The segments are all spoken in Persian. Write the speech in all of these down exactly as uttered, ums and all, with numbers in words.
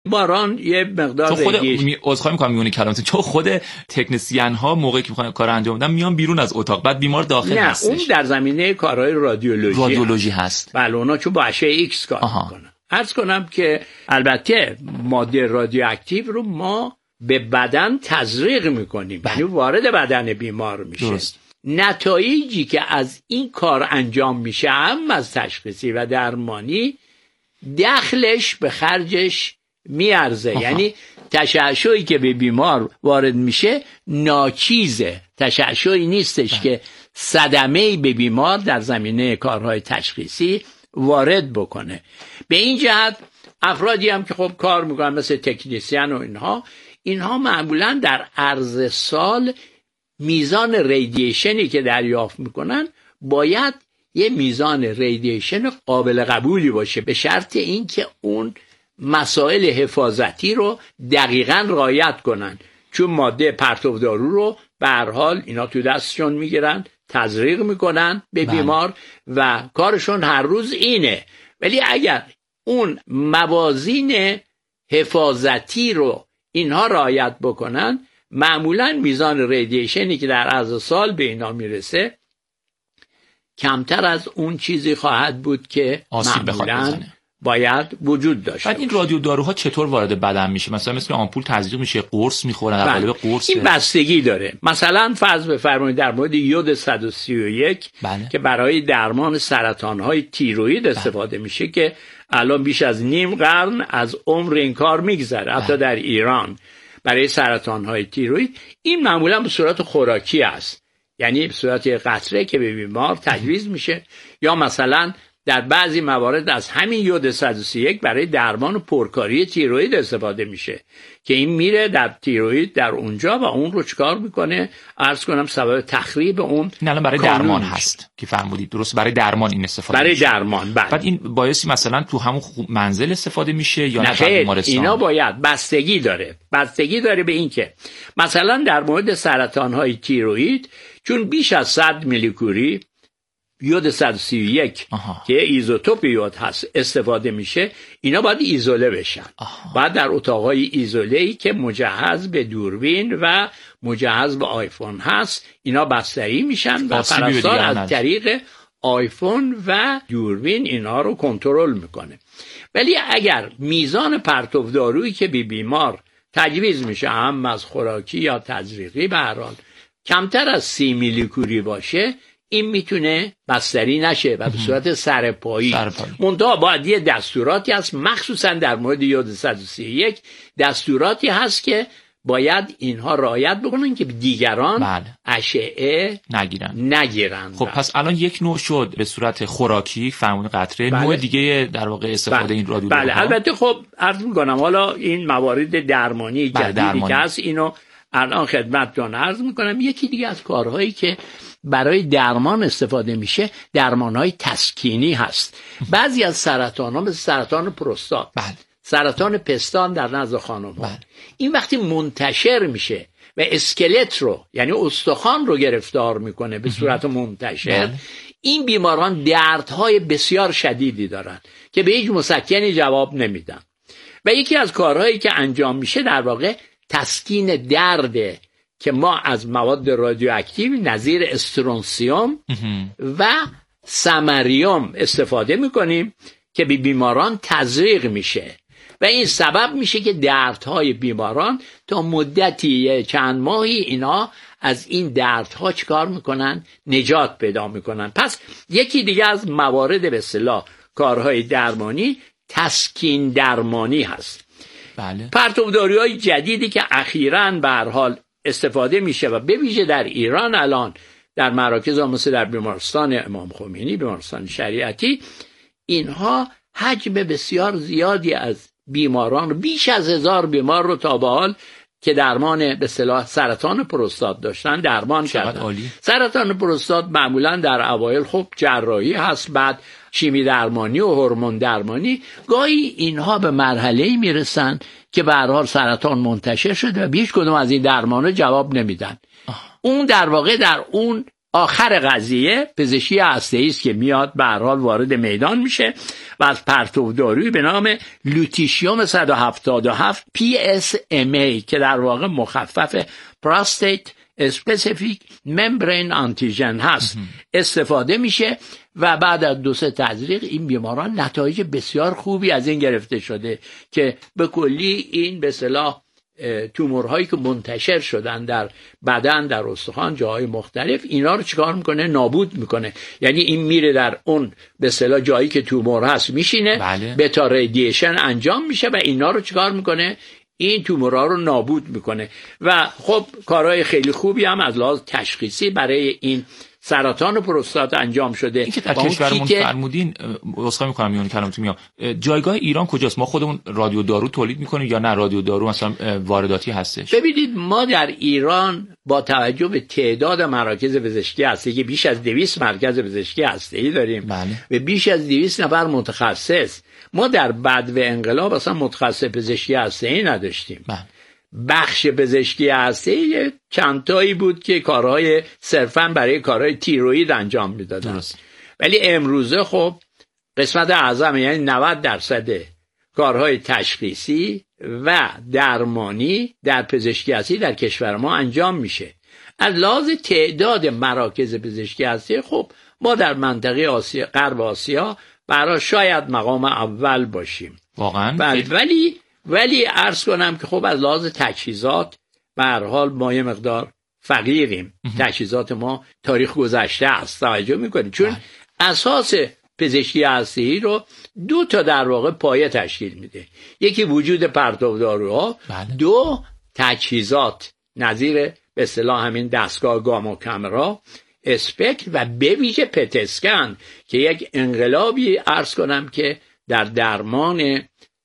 باران یه مقدار خود ریدیش عذرخواهی می‌کنم میونه کلامتون، چون خود تکنسین ها موقعی که می‌خوان کار انجام بدن میان بیرون از اتاق، بعد بیمار داخل نه هستش. اون در زمینه کارهای رادیولوژی رادیولوژی هست. بله اونا چون با اشعه ایکس کار میکنن. عرض کنم که البته ماده رادیواکتیو رو ما به بدن تزریق میکنیم، یعنی وارد بدن بیمار میشه. درست. نتایجی که از این کار انجام میشه هم از تشخیصی و درمانی دخلش به خرجش میارزه. یعنی تشعشعی که به بیمار وارد میشه ناچیزه، تشعشعی نیستش بله. که صدمه‌ای به بیمار در زمینه کارهای تشخیصی وارد بکنه. به این جهت افرادی هم که خب کار میکنن مثل تکنیسیان و اینها اینها معمولا در عرض سال میزان ریدیشنی که دریافت میکنن باید یه میزان ریدیشن قابل قبولی باشه، به شرط اینکه اون مسائل حفاظتی رو دقیقاً رعایت کنن، چون ماده پرتودارو رو به هر حال اینا تو دستشون میگیرن، تزریق میکنن به بیمار و کارشون هر روز اینه. ولی اگر اون موازین حفاظتی رو اینها رعایت بکنن، معمولاً میزان ریدیشنی که در عرض سال به اینا میرسه کمتر از اون چیزی خواهد بود که معمولاً باید وجود داشته. بعد این رادیو داروها چطور وارد بدن میشه؟ مثلا مثل آمپول تزریق میشه، قرص میخورن، در قالب قرص. این بستگی داره. مثلا فرض بفرمایید در مورد یود صد و سی و یک بله. که برای درمان سرطان‌های تیروئید استفاده بله. میشه که الان بیش از نیم قرن از عمر این کار میگذره، حتی در ایران برای سرطان‌های تیروئید. این معمولا به صورت خوراکی است، یعنی به صورت قطره که به بیمار تجویز میشه، یا مثلا در بعضی موارد از همین یود صد و سی و یک برای درمان پرکاری تیروئید استفاده میشه که این میره در تیروئید در اونجا و اون رو چکار میکنه؟ عرض کنم سبب تخریب اون. نه برای درمان میشه. هست که فرمودید درست، برای درمان این استفاده برای میشه. درمان بله. بعد این بایستی مثلا تو همون منزل استفاده میشه یا نه در بیمارستان؟ اینا باید بستگی داره بستگی داره به این که مثلا در مورد سرطان‌های تیروئید چون بیش از صد میلیکوری یود صد و سی و یک آها. که ایزوتوپ یود هست استفاده میشه، اینا باید ایزوله بشن. آها. بعد در اتاقهای ایزوله‌ای که مجهز به دوربین و مجهز به آیفون هست اینا بستری میشن و پرستار از طریق آیفون و دوربین اینا رو کنترل میکنه. ولی اگر میزان پرتو دارویی که به بیمار تجویز میشه هم از خوراکی یا تزریقی به هر حال کمتر از سی میلیکوری باشه، این میتونه بستری نشه و به صورت سرپایی. منتها باید یه دستوراتی هست، مخصوصا در مورد یود صد و سی و یک دستوراتی هست که باید اینها رعایت بکنن که دیگران بله. اشعه نگیرن نگیرن. خب پس الان یک نوع شد به صورت خوراکی فرمون قطره، بله. نوع دیگه در واقع استفاده بله. این رادیو بله ها. البته خب عرض میکنم حالا این موارد درمانی بله. جدیدی درمانی. که هست اینو الان خدمتتون عرض میکنم. یکی دیگه از کارهایی که برای درمان استفاده میشه درمانهای تسکینی هست. بعضی از سرطان‌ها مثل سرطان پروستات بله. سرطان پستان در نزد خانم‌ها بله. این وقتی منتشر میشه و اسکلت رو یعنی استخوان رو گرفتار میکنه به صورت منتشر بله. این بیماران دردهای بسیار شدیدی دارن که به هیچ مسکنی جواب نمیدن و یکی از کارهایی که انجام میشه در واقع تسکین درده که ما از مواد رادیواکتیو نظیر استرونسیوم و سمریوم استفاده میکنیم که به بیماران تزریق میشه و این سبب میشه که دردهای بیماران تا مدتی چند ماهی اینا از این دردها چکار میکنن؟ نجات پیدا میکنن. پس یکی دیگه از موارد به اصطلاح کارهای درمانی تسکین درمانی هست. بله. پرتوداری‌های جدیدی که اخیراً به هر حال استفاده میشه و به ویژه در ایران الان در مراکز مثل در بیمارستان امام خمینی، بیمارستان شریعتی، اینها حجم بسیار زیادی از بیماران، بیش از هزار بیمار رو تا به حال که درمان به اصطلاح سرطان پروستات داشتن درمان کردن. سرطان پروستات معمولا در اوایل خب جراحی هست، بعد شیمی درمانی و هورمون درمانی. گاهی اینها به مرحله‌ای میرسن که به هر حال سرطان منتشر شده و هیچ کدوم از این درمان‌ها جواب نمیدن. آه. اون در واقع در اون آخر قضیه پزشکی هسته‌ای است که میاد به هر حال وارد میدان میشه و از پرتو دارویی به نام لوتیشیوم صد و هفتاد و هفت پی اس ام ای که در واقع مخفف پراستیت اسپسیفیک ممبرین آنتیژن هست استفاده میشه و بعد از دو سه تزریق این بیماران نتایج بسیار خوبی از این گرفته شده که به کلی این به اصطلاح تومورهایی که منتشر شدن در بدن، در استخوان، جاهای مختلف، اینا رو چیکار میکنه؟ نابود میکنه. یعنی این میره در اون به اصطلاح جایی که تومور هست میشینه، بله. بتا رادییشن انجام میشه و اینا رو چیکار میکنه؟ این تومورها رو نابود میکنه و خب کارهای خیلی خوبی هم از لحاظ تشخیصی برای این سرطان پروستات انجام شده. این که در کشورمون فرمودین، عذرخواهی میکنم میون کلامتون میام، جایگاه ایران کجاست؟ ما خودمون رادیو دارو تولید میکنیم یا نه رادیو دارو مثلا وارداتی هستش؟ ببینید ما در ایران با توجه به تعداد مراکز پزشکی هسته‌ای که بیش از دویست مرکز پزشکی هسته‌ای داریم، بله. و بیش از دویست نفر متخصص، ما در بدو انقلاب اصلا متخصص پزشکی هسته‌ای نداشتیم. بله. بخش پزشکی هسته‌ای چند تایی بود که کارهای صرفاً برای کارهای تیروئید انجام میدادن. درست. ولی امروزه خب قسمت اعظم یعنی نود درصد کارهای تشخیصی و درمانی در پزشکی هستی در کشور ما انجام میشه. از لحاظ تعداد مراکز پزشکی هستی خب ما در منطقه آسیا، غرب آسیا برای شاید مقام اول باشیم واقعا. ولی ولی ولی عرض کنم که خب از لحاظ تجهیزات به هر حال ما یه مقدار فقیریم. تجهیزات ما تاریخ گذشته است، توجه میکنیم، چون اساس پزشکی هسته‌ای رو دو تا در واقع پایه تشکیل میده. یکی وجود پرتو داروها، دو تجهیزات نظیر به اصطلاح همین دستگاه گاما کامرا، اسپکتر و به ویژه پت اسکن که یک انقلابی عرض کنم که در درمان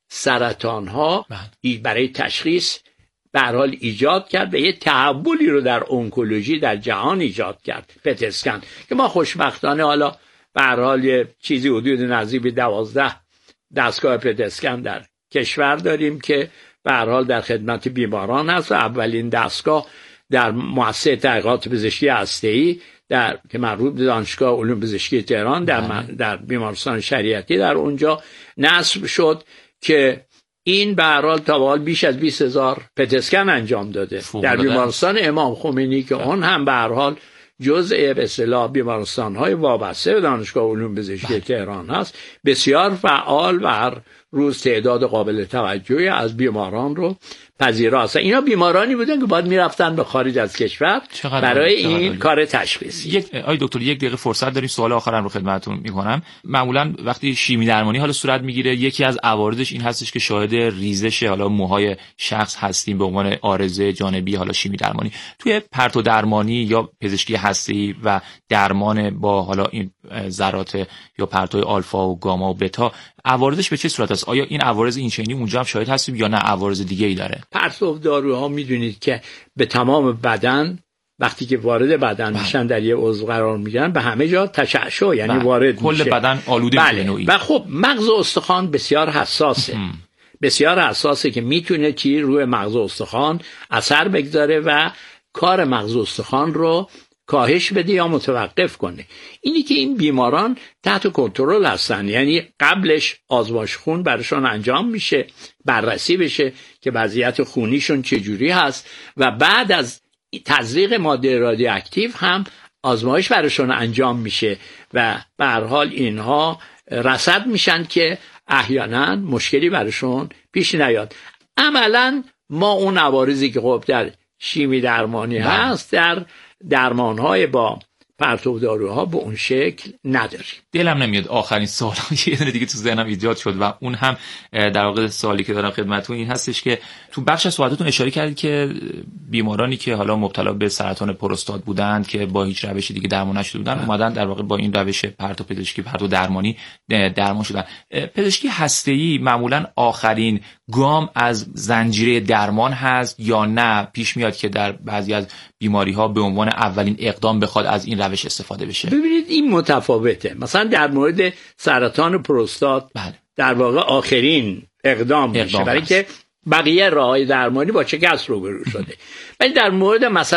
سرطان ها برای تشخیص به هر حال ایجاد کرد و یه تحولی رو در اونکولوژی در جهان ایجاد کرد. پت اسکن که ما خوشبختانه حالا به هر حال یه چیزی حدود نزدیک به دوازده دستگاه پت اسکن در کشور داریم که به هر حال در خدمت بیماران هست و اولین دستگاه در مؤسسه تحقیقات پزشکی هسته‌ای در که مربوط به دانشگاه علوم پزشکی تهران در در بیمارستان شریعتی در اونجا نصب شد که این به هر حال تا به حال بیش از بیست هزار پت اسکن انجام داده در بیمارستان امام خمینی که اون هم به هر حال جزء به اصطلاح بیمارستان‌های وابسته به دانشگاه علوم پزشکی تهران هست. بسیار فعال و هر روز تعداد قابل توجهی از بیماران رو پذیرا هستن. اینا بیمارانی بودن که باید میرفتن به خارج از کشور برای این کار تشخیصی. یک آی دکتر یک دقیقه فرصت داریم، سوال آخرم رو خدمتتون میکنم. معمولا وقتی شیمی درمانی حالا صورت میگیره یکی از عوارضش این هستش که شاهد ریزش حالا موهای شخص هستیم به عنوان عارضه جانبی حالا شیمی درمانی. توی پرتو درمانی یا پزشکی هسته‌ای و درمان با حالا این ذرات یا پرتوی آلفا و گاما و بتا عوارضش به چه صورت است؟ آیا این عوارض این چنینی اونجا هم شاهد هستیم یا نه عوارض دیگه‌ای داره؟ پرتو داروها میدونید که به تمام بدن وقتی که وارد بدن بله. میشن در یه عضو قرار میگیرن به همه جا تشعشع یعنی بله. وارد کل میشه. بدن آلوده بله. میشه نوعی. و خب مغز استخوان بسیار حساسه. بسیار حساسه که میتونه چی روی مغز استخوان اثر بگذاره و کار مغز استخوان رو کاهش بده یا متوقف کنه. اینی که این بیماران تحت کنترل هستن، یعنی قبلش آزمایش خون براشون انجام میشه، بررسی بشه که وضعیت خونیشون چجوری هست و بعد از تزریق ماده رادیواکتیو هم آزمایش براشون انجام میشه و به هر حال اینها رصد میشن که احیانا مشکلی براشون پیش نیاد. عملا ما اون عوارضی که خب در شیمی درمانی هست در درمان‌های با پرتو داروها به اون شکل نداریم. دلم نمیاد آخرین سوال یه دونه دیگه تو ذهنم ایجاد شد و اون هم در واقع سوالی که دارم خدمتتون این هستش که تو بخش از صحبتتون اشاره کردید که بیمارانی که حالا مبتلا به سرطان پروستات بودند که با هیچ روش دیگه درمان نشده بودن اومدن در واقع با این روش پرتو پزشکی پرتو درمانی درمان شدن. پزشکی هسته‌ای معمولا آخرین گام از زنجیره درمان هست یا نه پیش میاد که در بعضی از بیماری‌ها به عنوان اولین اقدام بخواد از این روش استفاده بشه؟ ببینید این متفاوته. مثلا در مورد سرطان پروستات بله. در واقع آخرین اقدام, اقدام میشه برای که بقیه راه‌های درمانی با شکست روبرو شده. ولی در مورد مثلا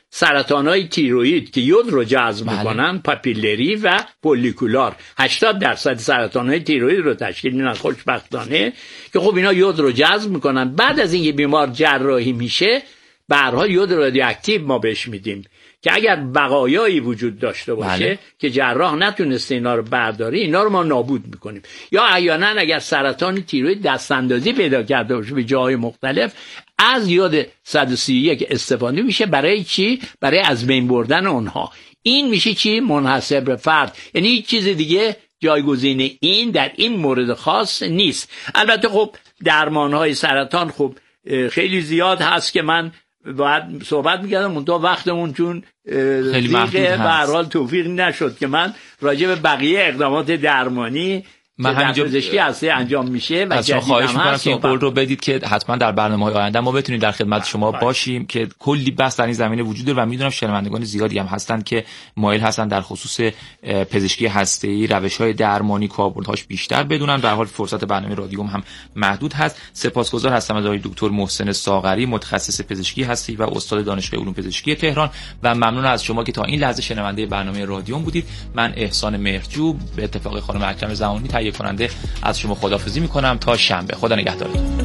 سرطان‌های تیروئید که یود رو جذب می‌کنن، پاپیلری و فولیکولار، هشتاد درصد سرطان‌های تیروئید رو تشکیل میدن خوشبختانه، که خب اینا یود رو جذب می‌کنن. بعد از اینکه بیمار جراحی میشه، به هر حال یود رادیواکتیو ما بهش میدیم که اگر بقایایی وجود داشته باشه بله. که جراح نتونسته اینا رو برداره، اینا رو ما نابود میکنیم. یا احیانا اگر سرطان تیروئید دستاندازی پیدا کرده باشه به جاهای مختلف، از یود صد و سی و یک استفاده میشه. برای چی؟ برای از بین بردن اونها. این میشه چی؟ منحصر به فرد، یعنی هیچ چیز دیگه جایگزین این در این مورد خاص نیست. البته خب درمانهای سرطان خب خیلی زیاد هست که من باید صحبت میکردم، اون تا وقتمون چون خیلی محدود هست، به هر حال توفیق نشد که من راجع به بقیه اقدامات درمانی من همینجا پزشکی هستی انجام میشه و از شما خواهش میکنم که این قول رو بدید که حتما در برنامه‌های آینده ما بتونیم در خدمت شما باشیم که کلی بحث در این زمینه وجود داره و میدونم شنوندگان زیادی هم هستن که مایل هستن در خصوص پزشکی هسته‌ای روش‌های درمانی کاربردهاش بیشتر بدونن. به هر حال فرصت برنامه رادیوم هم محدود هست. سپاسگزار هستم از آقای دکتر محسن ساغری، متخصص پزشکی هستی و استاد دانشگاه علوم پزشکی تهران، و ممنون از شما که تا این لحظه شنونده برنامه رادیوم بودید. من احسان مهرجو به اتفاق خانم اکرم زمانی تهیه کننده از شما خداحافظی میکنم تا شنبه. خدا نگهدارتون.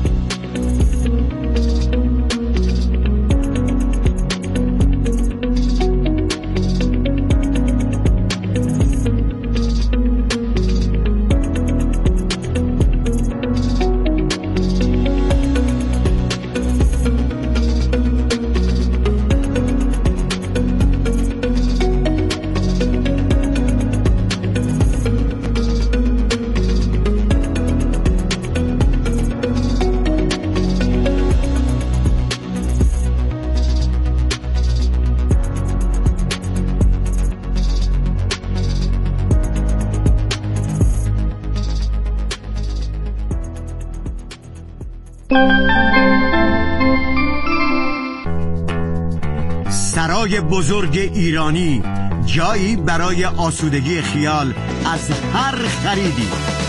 سرای بزرگ ایرانی، جایی برای آسودگی خیال از هر خریدی.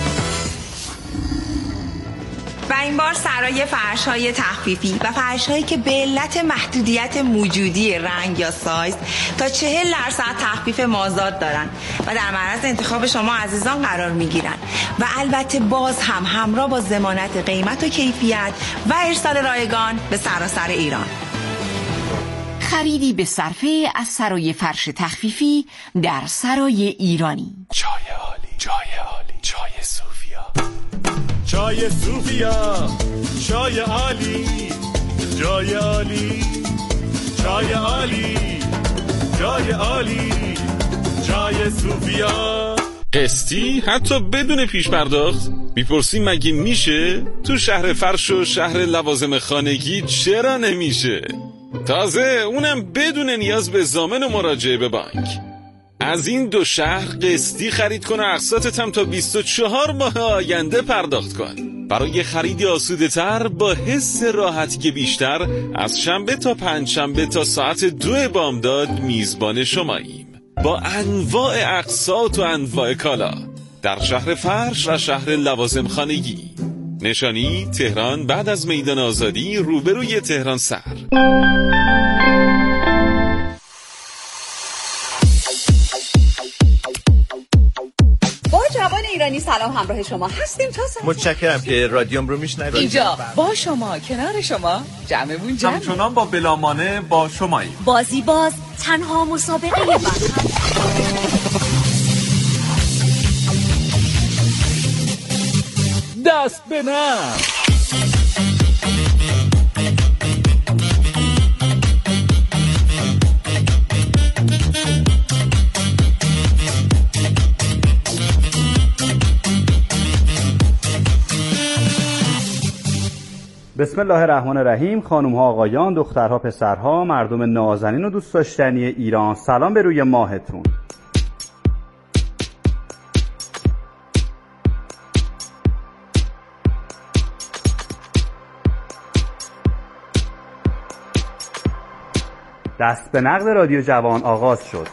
و این بار سرای فرش‌های تخفیفی و فرش‌هایی که به علت محدودیت موجودی رنگ یا سایز تا چهل درصد تخفیف مازاد دارن و در معرض انتخاب شما عزیزان قرار میگیرن و البته باز هم همراه با ضمانت قیمت و کیفیت و ارسال رایگان به سراسر ایران. خریدی به صرفه از سرای فرش تخفیفی در سرای ایرانی. چای عالی، چای عالی، چای صوفیا، چای صوفیا، چای عالی، چای عالی، چای عالی، چای عالی، چای صوفیا. قسطی حتی بدون پیش پرداخت؟ میپرسی مگه میشه؟ تو شهر فرش و شهر لوازم خانگی چرا نمیشه؟ تازه اونم بدون نیاز به ضامن و مراجعه به بانک. از این دو شهر قسطی خرید کن و اقساطت هم تا بیست و چهار ماه آینده پرداخت کن. برای خریدی آسوده تر با حس راحتی بیشتر، از شنبه تا پنج شنبه تا ساعت دو بامداد میزبان شماییم با انواع اقساط و انواع کالا در شهر فرش و شهر لوازم خانگی. نشانی تهران بعد از میدان آزادی روبروی تهران سر. با جوان ایرانی سلام، همراه شما هستیم تا ساعت. متشکرم که رادیوم رو میشنوید. اینجا با شما، کنار شما، جمعمون جمع. همچنان با بلامانه با شماییم. بازی باز، تنها مسابقه وطن. دست به نم. بسم الله الرحمن الرحیم. خانم ها، آقایان، دخترها، پسرها، مردم نازنین و دوست داشتنی ایران، سلام به روی ماهتون. دست به نقد رادیو جوان آغاز شد.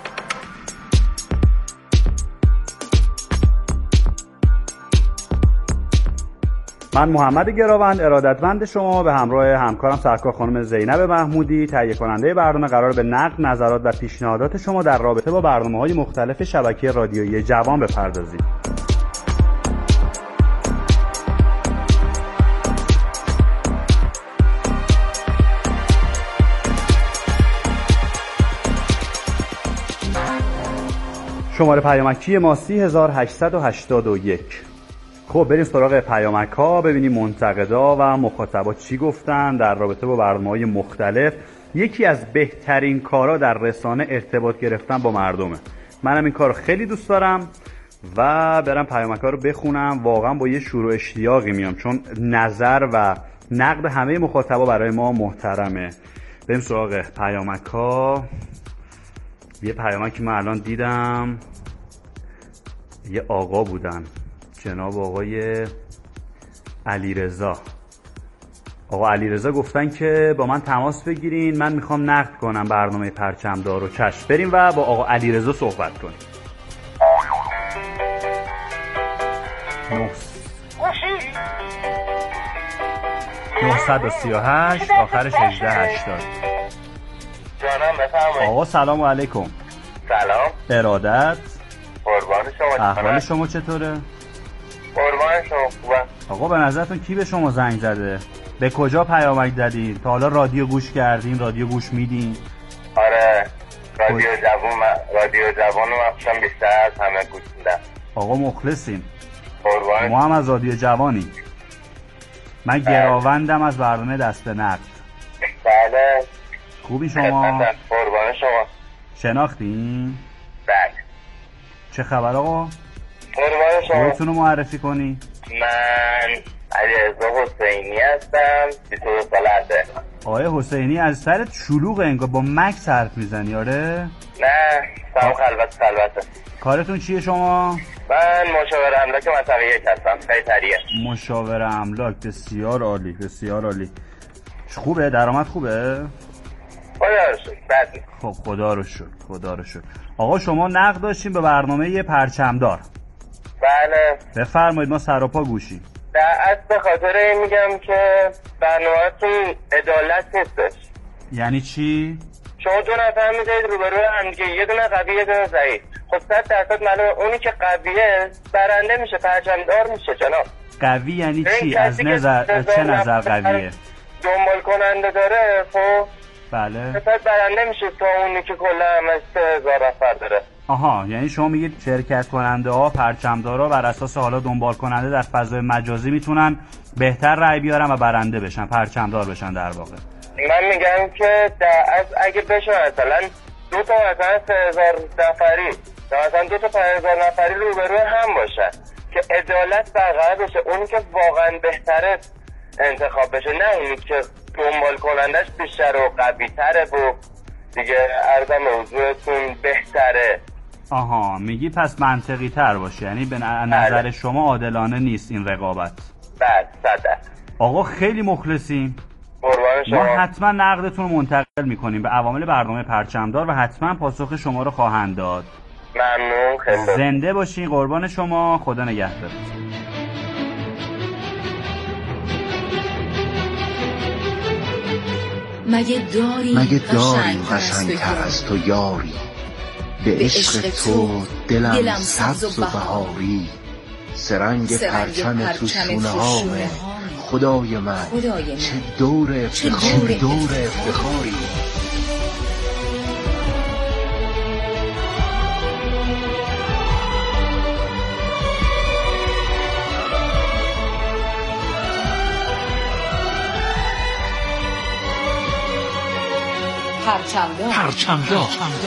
من محمد گراوند ارادتمند شما به همراه همکارم سرکار خانم زینب محمودی تهیه کننده برنامه قرار به نقد، نظرات و پیشنهادات شما در رابطه با برنامه‌های مختلف شبکه رادیویی جوان بپردازیم. شماره پیامکی ما سی هزار و هشتصد و هشتاد و یک. خب بریم سراغ پیامک ها، ببینیم منتقدا و مخاطبا چی گفتن در رابطه با برنامه‌های مختلف. یکی از بهترین کارا در رسانه ارتباط گرفتن با مردمه. منم این کارو خیلی دوست دارم و برم پیامک ها رو بخونم. واقعا با یه شور و اشتیاقی میام چون نظر و نقد همه مخاطبا برای ما محترمه. بریم سراغ پیامک ها. یه پیامکی من الان دیدم، یه آقا بودن، جناب آقای علیرضا. آقا علیرضا گفتن که با من تماس بگیرین، من میخوام نقد کنم برنامه پرچمدار رو. چشم، بریم و با آقا علیرضا صحبت کنیم. نهصد و سی و هشت آخرش هجده هشتاد. جانم بفرمایید. آقا سلام علیکم. سلام. ارادت. قربان شما. احوال شما چطوره؟ قربان شما خوبه. آقا به نظرتون کی به شما زنگ زده؟ به کجا پیامک دادین؟ تا حالا رادیو گوش کردین؟ رادیو گوش میدین؟ آره رادیو جوان، رادیو جوان رو مخصوصا بیشتر از همه گوش میدم. آقا مخلصیم. قربان. ما هم از رادیو جوانی. من گراوندم از برنامه دست نقد. بله. خوبی شما؟ قربان شما. شناختین؟ بله. چه خبر آقا؟ قربان شما. خودتون رو معرفی کنی؟ من علیرضا حسینی هستم، بیست و دو سالته. آقای حسینی از سرت شلوغه انگار، با مکس حرف میزنی. آره؟ نه سلام خلوت خلوته. کارتون چیه شما؟ من مشاور املاک منطقه یک هستم، خیریه. مشاور املاک، بسیار عالی بسیار عالی. خوبه؟ درآمد خوبه؟ خدا رو شکر. بد نیست. خب خدا رو شکر خدا رو شکر. آقا شما نقد داشتین به برنامه پرچمدار. بله بفرمایید، ما سراپا گوشیم. در اصل به خاطر این میگم که برنامه‌تون عدالت نیستش. یعنی چی؟ شما دو نفر میذارید روبروی هم دیگه، یه دونه قوی یه دونه ضعیف. خب صد درصد معلومه اونی که قویه برنده میشه، پرچمدار میشه جناب. قوی یعنی چی؟ از نظر از چه نظر قویه؟ دنبال کننده داره. خب بله صد برنده میشه تا اونی که کلا همش سه هزار نفر داره. آها، یعنی شما میگید شرکت کننده ها، پرچمدارا بر اساس حالا دنبال کننده در فضای مجازی میتونن بهتر رای بیارن و برنده بشن، پرچمدار بشن در واقع. من میگم که در از اگه بشه مثلا دو تا مثلا سه هزار نفری مثلا دو تا پنج هزار نفری روبروی هم باشن که عدالت برقرار بشه، اونی که واقعا بهتره انتخاب بشه، نه اونی که دنبال کنندش بیشتر و قوی تره و دیگه ارزم موضوعتون بهتره. آها، میگی پس منطقی تر باشه، یعنی به نظر بله. شما عادلانه نیست این رقابت. بله صد. آقا خیلی مخلصیم. قربان شما. ما حتما نقدتون رو منتقل میکنیم به عوامل برنامه پرچمدار و حتما پاسخ شما رو خواهند داد. ممنون خیلی. زنده باشین، قربان شما، خدا نگهدارت. مگه داری مگه داری قشنگتر از تو یاری، به عشق تو دلم, دلم سبز و بهاری، سرنگ پرچم تو شونه هامه خدای من، خدای من. چه دور افتخاری، چه دور افتخاری. پرچمدار پرچمدار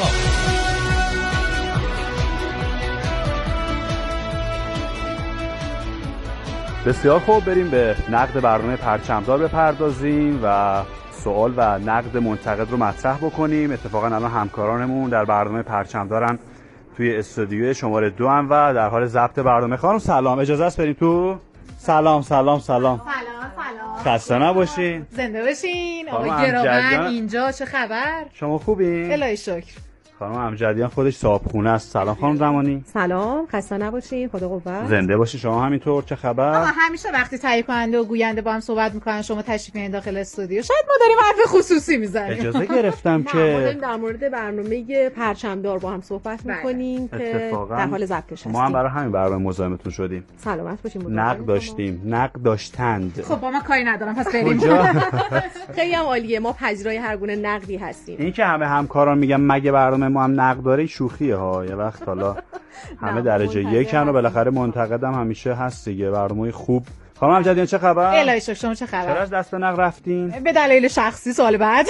بسیار خوب، بریم به نقد برنامه پرچمدار بپردازیم و سوال و نقد منتقد رو مطرح بکنیم. اتفاقا الان همکارانمون در برنامه پرچمدارن توی استودیو شماره دو هم و در حال ضبط برنامه. خانم سلام، اجازه است بریم تو؟ سلام سلام سلام. سلام سلام. خسته نباشین. زنده باشین. آقای گراوند اینجا، چه خبر؟ شما خوبین؟ الهی شکر. خانم امجدیان خودش صاحبخونه است. سلام خانم زمانی. سلام، خسته نباشین، خدا قوت. زنده باشی. شما همینطور، چه خبر؟ آقا همیشه وقتی تهیه کننده و گوینده با هم صحبت میکنن شما تشریف میارین داخل استودیو، شاید ما داریم حرف خصوصی میزنیم. اجازه گرفتم که ما داریم در مورد برنامه پرچمدار با هم صحبت میکنیم که در حال ضبطش هستیم. ما هم برای همین برنامه مزاحمتون شدیم. سلامت باشین. نقد داشتیم، نقد داشتند. خب با ما کاری ندارم، پس بریم. خیلی هم عالیه، ما پذیرای هر گونه نقدی هستیم. این که همه همکاران میگن مگه برنامه ما هم نقد داره شوخیه ها. یه وقت حالا همه درجه یکن و بالاخره منتقدم همیشه هست دیگه. برنامه خوب. خانم امجدیان چه خبر؟ الهی شکر، شما چه خبر؟ چرا از دست به نقد رفتین؟ به دلایل شخصی سال بعد.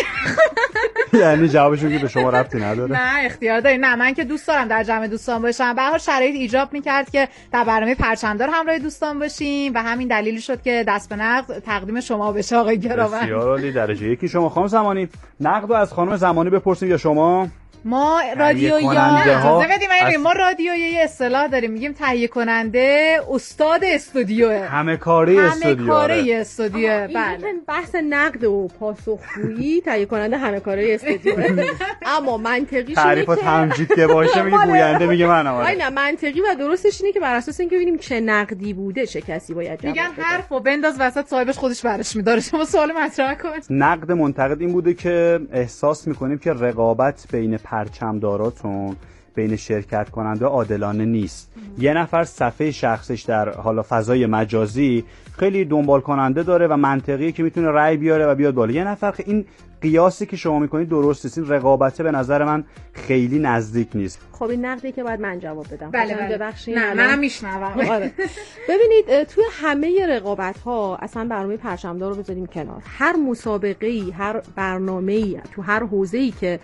یعنی جوابشون که به شما ربطی نداره؟ نه اختیار داری. نه من که دوست دارم در جمع دوستان باشم. به هر حال شرایط ایجاب میکرد که در برنامه پرچمدار همراه دوستان باشیم و همین دلیلی شد که دست به نقد تقدیم شما بشه آقای گراوند. بسیار عالی. درجه یکی شما. خانم زمانی نقدو از خانم زمانی بپرسیم یا شما؟ ما رادیو یا اجازه بدیم این ما رادیو یه اصطلاح داریم میگیم تهیه کننده استاد استودیوه، همه کاره استودیو. همه کاره استودیو. بله بحث نقد و پاسخگویی تهیه کننده همه کاره استودیوه. اما منطقیش اینه تعریف و تمجید که باشه میگه گوینده میگه من آره. نه منطقی و درستش اینه که بر اساس اینکه ببینیم چه نقدی بوده چه کسی باید جواب بده. میگن حرفو بنداز وسط صاحبش خودش برش میداره. شما سوال مطرح کن. نقد منتقد این بوده که احساس میکنیم که رقابت بین پرچمداراتون بین شرکت کننده عادلانه نیست. یه نفر صفحه شخصش در حالا فضای مجازی خیلی دنبال کننده داره و منطقیه که میتونه رأی بیاره و بیاد بالا. یه نفر این قیاسی که شما میکنید درست نیست. این رقابته به نظر من خیلی نزدیک نیست. خب این نقدی که باید من جواب بدم. بله بله. ببخشید. نه منم میشنوم. آره. ببینید توی همه رقابت ها اصلا برنامه پرچمدار رو بذاریم کنار. هر مسابقه‌ای، هر برنامه‌ای تو هر حوزه‌ای که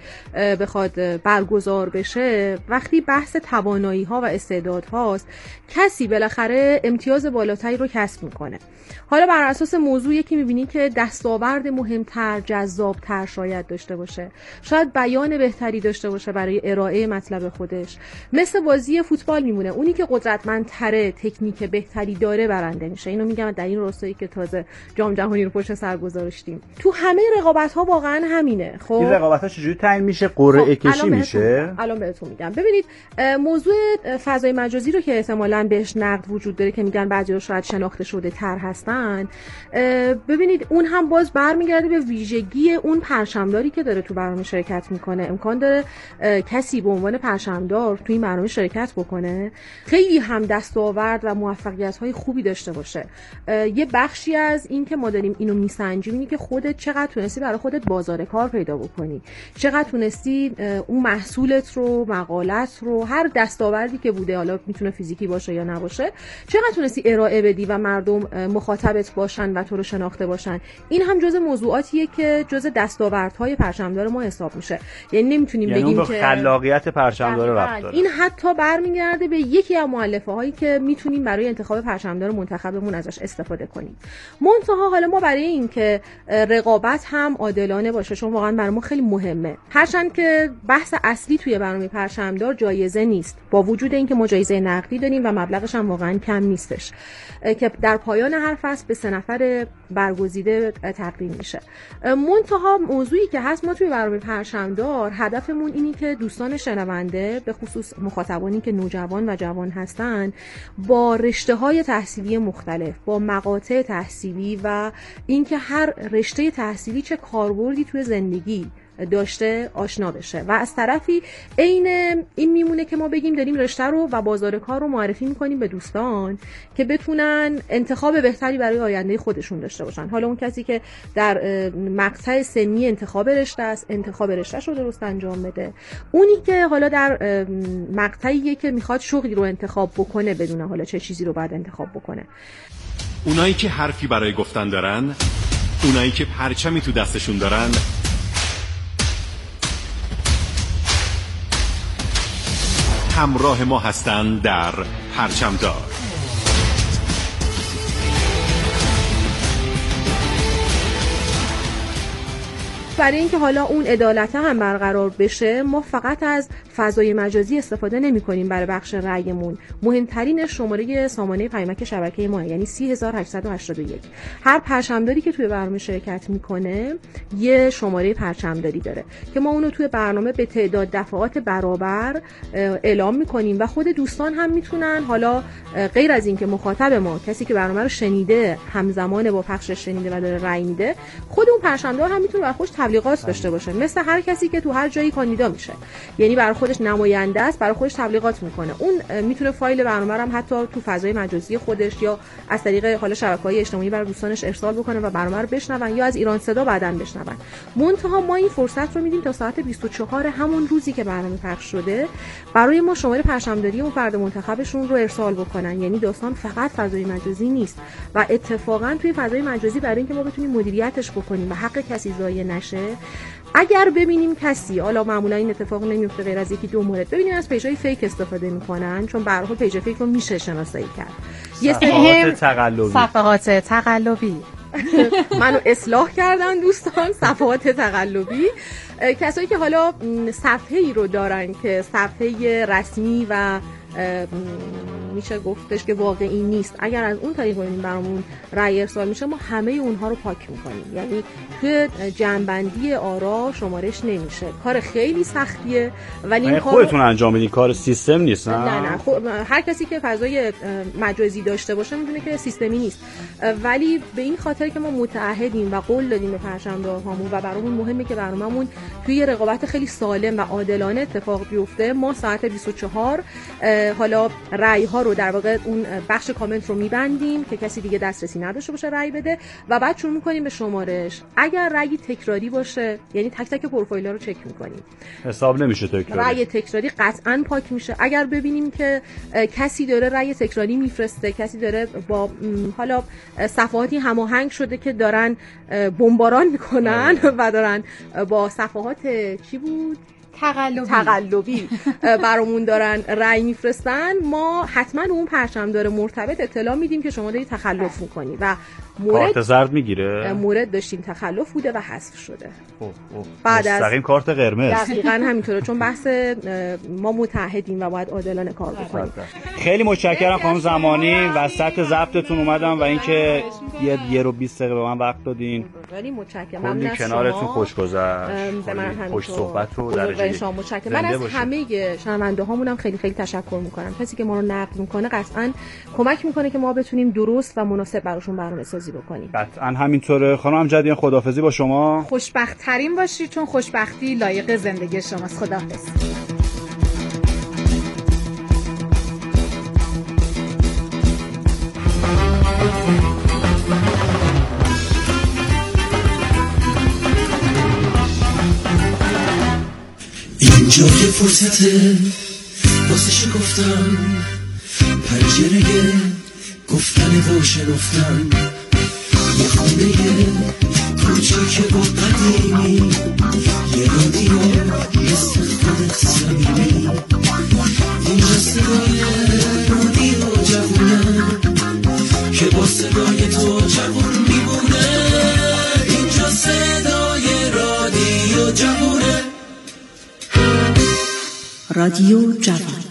بخواد برگزار بشه، وقتی بحث توانایی‌ها و استعدادهاست، کسی بالاخره امتیاز بالاتری رو کسب میکنه. حالا بر اساس موضوعی که می‌بینی که دستاورد مهمتر، جذابتر شاید داشته باشه، شاید بیان بهتری داشته باشه برای ارائه مطلب خودش، مثل بازی فوتبال میمونه. اونی که قدرتمندتره، تکنیک بهتری داره برنده میشه. اینو میگم در این راستایی که تازه جام جهانی رو پشت سر گذاشتیم. تو همه رقابت‌ها واقعا همینه. خب این رقابت‌ها چجوری تعیین میشه؟ قرعه خب، کشی میشه؟ الان بهتون میگم. ببینید موضوع فضای مجازی رو که احتمالاً بهش نقد وجود داره که میگن بعضی‌ها شاید شناخته شده تر هستن، ببینید اون هم باز برمیگرده به ویژگی اون پرچمداری که داره تو برنامه شرکت میکنه. امکان داره کسی به عنوان پرچمدار تو این برنامه شرکت بکنه، خیلی هم دستاورد و موفقیت‌های خوبی داشته باشه. یه بخشی از این که ما داریم اینو میسنجیم اینه که خودت چقدر تونستی برای خودت بازار کار پیدا بکنی، چقدر تونستی اون محصولت رو، مقالت رو، هر دستاوردی که بوده، حالا میتونه فیزیکی باشه یا نباشه، چقدر تونستی ارائه بدی و مردم مخاطبت باشن و تو رو شناخته باشن. این هم جزء موضوعاتیه که جزء دستاوردهای پرچمدار ما حساب میشه. یعنی نمیتونیم یعنی بگیم که خلاقیت پرچمدار رفت داره. این حتی برمیگرده به یکی از مؤلفه هایی که میتونیم برای انتخاب پرچمدار منتخبمون ازش استفاده کنیم. منتها حالا ما برای این که رقابت هم عادلانه باشه، چون واقعا برای ما خیلی مهمه، هرچند که بحث اصلی توی برنامه پرچمدار جایزه نیست، با وجود اینکه ما جایزه نقدی داریم و مبلغش هم واقعا کم نیستش که در پایان هر فصل به سه نفر برگزیده تقدیم میشه. منتها موضوعی که هست، ما توی برنامه پرچمدار هدفمون اینی که دوستان شنونده، به خصوص مخاطبانی که نوجوان و جوان هستن، با رشته‌های تحصیلی مختلف، با مقاطع تحصیلی و اینکه هر رشته تحصیلی چه کاربردی توی زندگی داشته آشنا بشه و از طرفی عین این میمونه که ما بگیم داریم رشته رو و بازار کار رو معرفی میکنیم به دوستان که بتونن انتخاب بهتری برای آینده خودشون داشته باشن. حالا اون کسی که در مقطع سنی انتخاب رشته است، انتخاب رشته‌ش رو درست انجام بده. اونی که حالا در مقطعیه که میخواد شغلی رو انتخاب بکنه، بدونه حالا چه چیزی رو باید انتخاب بکنه. اونایی که حرفی برای گفتن دارن، اونایی که پرچمی تو دستشون دارن، همراه ما هستن در پرچمدار. برای اینکه حالا اون عدالت هم برقرار بشه ما فقط از فضای مجازی استفاده نمی‌کنیم برای بخش رأیمون. مهمترین شماره سامانه پیامک شبکه ما یعنی سی هزار و هشتصد و هشتاد و یک. هر پرچمداری که توی برنامه شرکت میکنه یه شماره پرچمداری داره که ما اونو توی برنامه به تعداد دفعات برابر اعلام میکنیم و خود دوستان هم میتونن، حالا غیر از این که مخاطب ما کسی که برنامه رو شنیده همزمان با پخشش شنیده و داره رأی میده، خود اون پرچمدار هم میتونه برای خودش تبلیغات داشته باشه، مثل هر کسی که تو هر جایی کاندیدا میشه، یعنی برای خودش نماینده است، برای خودش تبلیغات میکنه. اون میتونه فایل برنامه رو هم حتی تو فضای مجازی خودش یا از طریق حالا شبکه‌های اجتماعی برای دوستانش ارسال بکنه و برنامه رو بشنون یا از ایران صدا بعداً بشنون. منتها ما این فرصت رو میدیم تا ساعت بیست و چهار همون روزی که برنامه پخش شده برای ما شماره پرچمداری اون فرد منتخبشون رو ارسال بکنن. یعنی داستان فقط فضای مجازی نیست و اتفاقا توی فضای مجازی برای اینکه ما بتونیم مدیریتش بکنیم و حق کسی ضایع نشه، اگر ببینیم کسی، حالا معمولا این اتفاق نمیفته غیر از یکی دو مورد، ببینیم از پیج‌های فیک استفاده میکنن، چون به هر حال پیج فیک رو میشه شناسایی کرد. یه صفحات تقلبی صفحات تقلبی منو اصلاح کردن دوستان، صفحات تقلبی، کسایی که حالا صفحه‌ای رو دارن که صفحه رسمی و میشه گفتش که واقعی نیست، اگر از اون طریق ببینیم برامون رأی ارسال میشه ما همه اونها رو پاک میکنیم، یعنی توی جمع‌بندی آرا شمارش نمیشه. کار خیلی سختیه ولی این کار خودتون انجام میدین، کار سیستم نیست. نه نه, نه. خب هر کسی که فضای مجازی داشته باشه میدونه که سیستمی نیست، ولی به این خاطر که ما متعهدیم و قول دادیم به پرچمدارهامون و برامون مهمه که برنامه‌مون توی رقابت خیلی سالم و عادلانه اتفاق بیفته، ما ساعت بیست و چهار حالا رأی ها رو در واقع اون بخش کامنت رو میبندیم که کسی دیگه دسترسی نداشته باشه رأی بده و بعد شروع میکنیم به شمارش. اگر رأی تکراری باشه یعنی تک تک پروفایل‌ها رو چک میکنیم، حساب نمیشه تکراری. رأی تکراری قطعاً پاک میشه. اگر ببینیم که کسی داره رأی تکراری میفرسته، کسی داره با حالا صفحاتی هماهنگ شده که دارن بمباران میکنن و دارن با صفحات چی بود تقلبی تقلبی برامون دارن رأی میفرستن، ما حتما اون پرچمدار مرتبط اطلاع میدیم که شما دارید تخلف میکنی و مورد کارت زرد میگیره. مورد داشتیم تخلف بوده و حذف شده. اوه اوه. بعد از مستقیم کارت قرمز. دقیقاً همینطوره، چون بحث ما متعهدیم و باید عادلانه کار بکنیم. خیلی متشکرم خانم زمانی، وسط ضبطتون اومدم و اینکه یه یه رو بیست دقیقه به من وقت دادین. خیلی متشکرم. من کنارتون خوش گذشت. به من هم خوش صحبت رو درجه شما متشکرم. من از همه شنونده هامونم خیلی خیلی تشکر میکنم. کسی که ما رو نقد میکنه قطعاً کمک میکنه که ما بتونیم درست و مناسب براشون برنامه‌سازی بکنیم. قطعاً همینطوره. خانم امجدیان خداحافظی با شما. خوشبخت ترین باشی چون خوشبختی لایق زندگی شماست. خداحافظ. اینجا که فرصته واسه شکفتن پنجره گفتن و شنفتن، یه خونه کوچیک و قدیمی، یه رادیو مثل خودت صمیمی، اینجا صدای رادیو جوونه که با صدای تو جوون میمونه، اینجا صدای رادیو جوونه، رادیو جوان.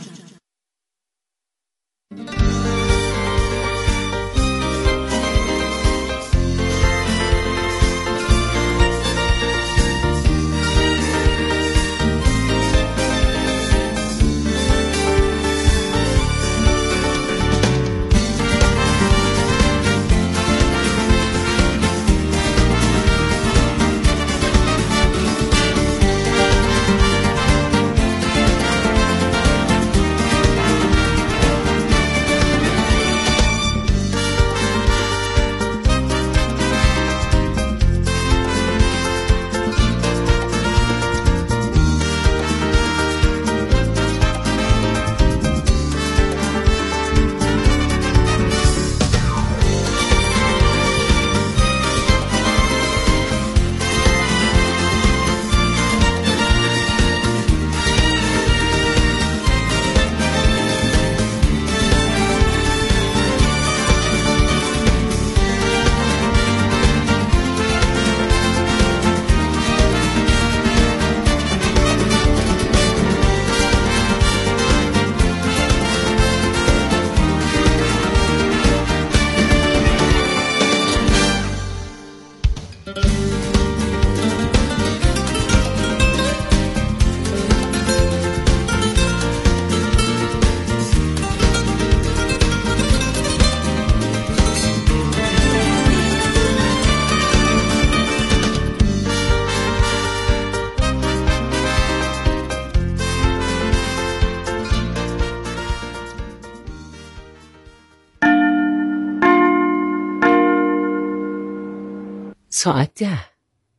ساعت ده.